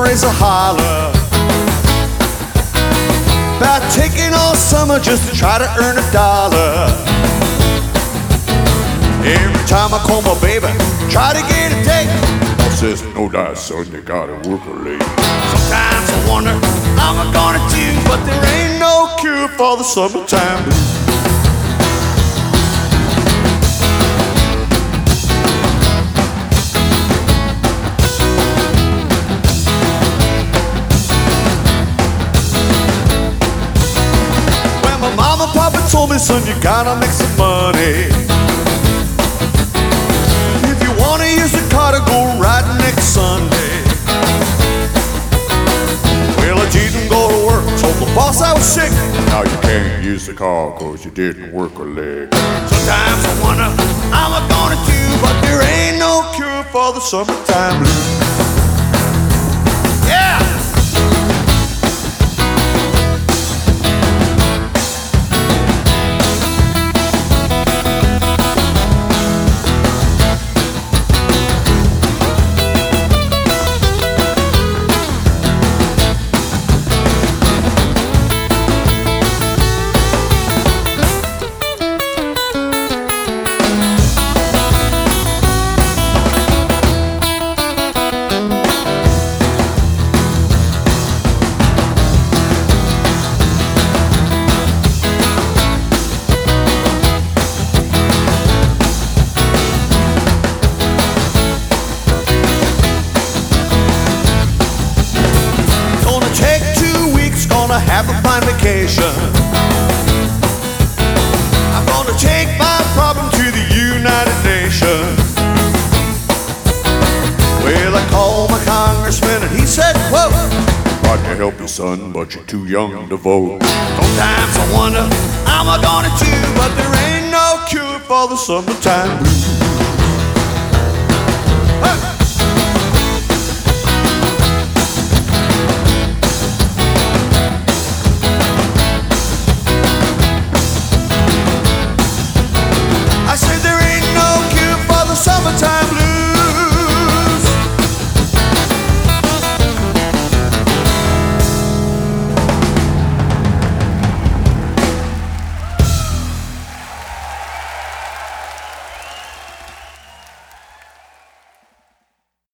raise a holler about taking all summer just to try to earn a dollar. Every time I call my baby, try to get a date, I says, no doubt, son, you gotta work her late. Sometimes I wonder how I'm gonna do, but there ain't no cure for the summertime blues. When my mama and papa told me, son, you gotta make some money. If you wanna use the car to go riding next Sunday. Well, I didn't go to work, told the boss I was sick. Now you can't use the car cause you didn't work a leg. Sometimes I wonder how I'm gonna do, but there ain't no cure for the summertime blues. Yeah! Have a fine vacation. I'm gonna take my problem to the United Nations. Well, I called my congressman and he said, quote, tried to help you, son, but you're too young to vote. Sometimes I wonder how am I gonna do, but there ain't no cure for the summertime blues.